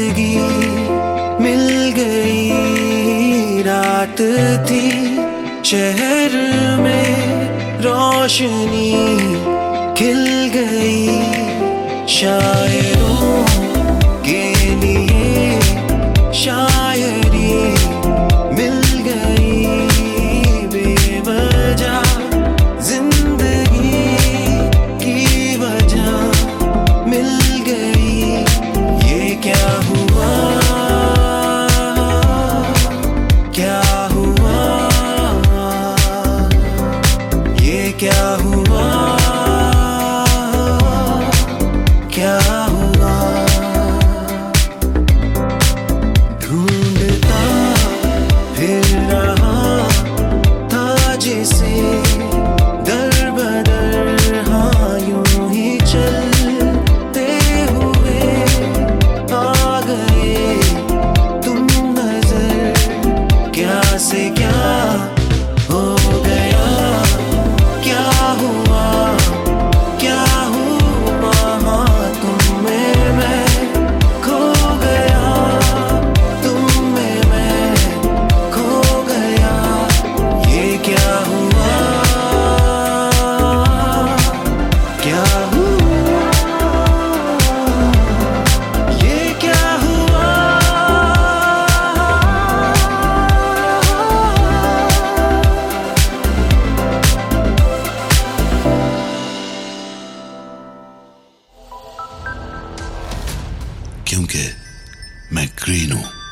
जिंदगी मिल गई। रात थी शहर में रोशनी खिल गई। शायरों के लिए शायरी मिल गई। बेवजह जिंदगी की वजह मिल गई। ये क्या हुआ, क्या हुआ, ये क्या हुआ, क्या हुआ। ढूंढता फिर रहा था जिसे दर बदर। हाँ यूं ही चलते हुए आ गए तुम नजर। क्या से क्या हो गया, क्या हुआ, क्या हुआ। हाँ तुम में मैं खो गया, तुम में मैं खो गया। ये क्या हुआ, क्या हुआ, ये क्या हुआ। क्योंकि मैं ग्रीन हूं।